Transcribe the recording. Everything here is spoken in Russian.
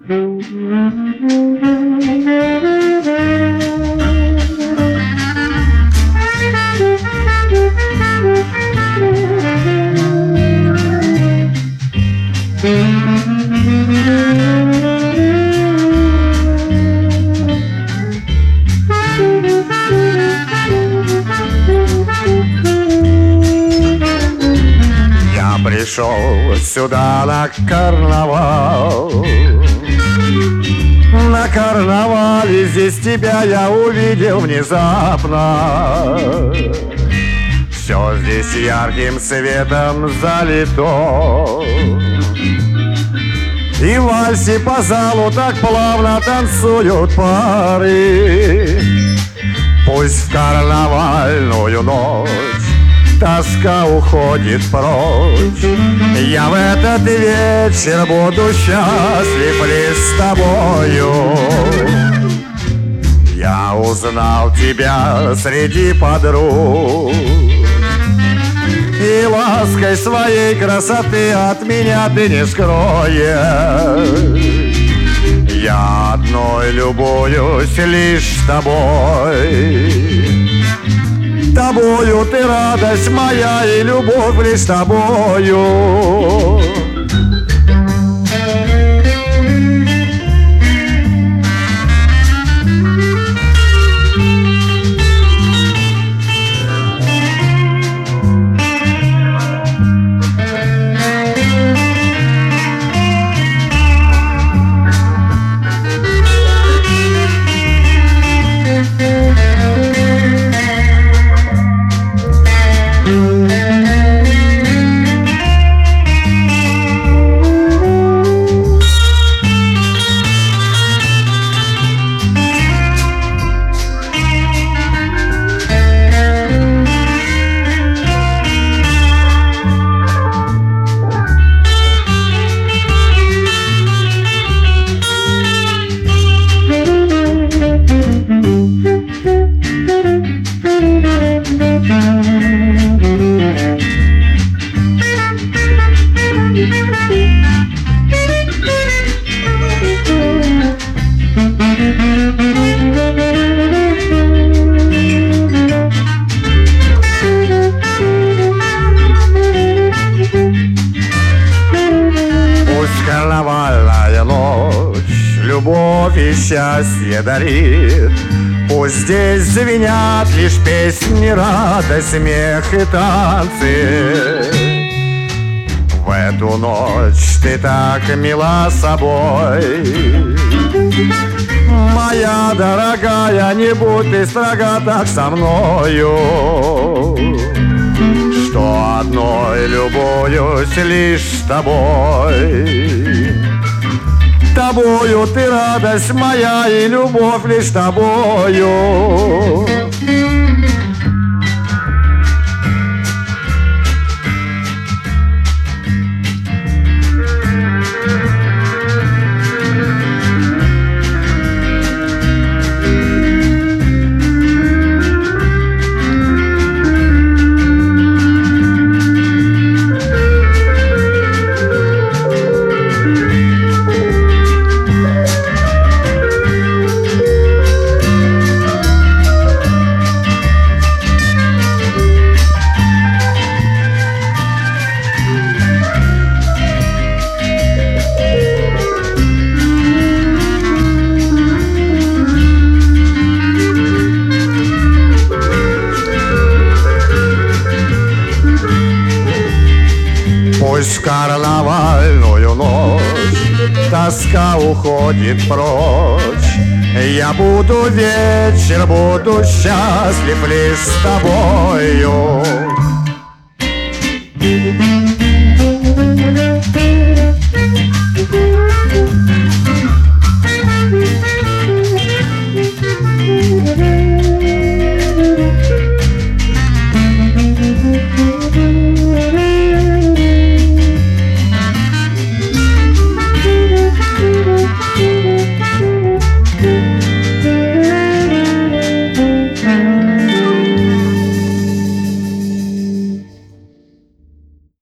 Я пришел сюда на карнавал. На карнавале здесь тебя я увидел внезапно. Все здесь ярким светом залито, и в вальсе по залу так плавно танцуют пары. Пусть в карнавальную ночь тоска уходит прочь. Я в этот вечер буду счастлив лишь с тобою. Я узнал тебя среди подруг, и лаской своей красоты от меня ты не скроешь. Я одной любуюсь лишь тобой. Тобою ты радость моя, и любовь лишь тобою. Пусть карнавальная ночь любовь и счастье дарит. Пусть здесь звенят лишь песни, радость, смех и танцы. В эту ночь ты так мила собой, моя дорогая, не будь ты строга так со мною, что одной любуюсь лишь с тобой. Тобою ты радость моя, и любовь лишь тобою. Пусть в карнавальную ночь тоска уходит прочь. Я буду вечер, буду счастлив лишь с тобою.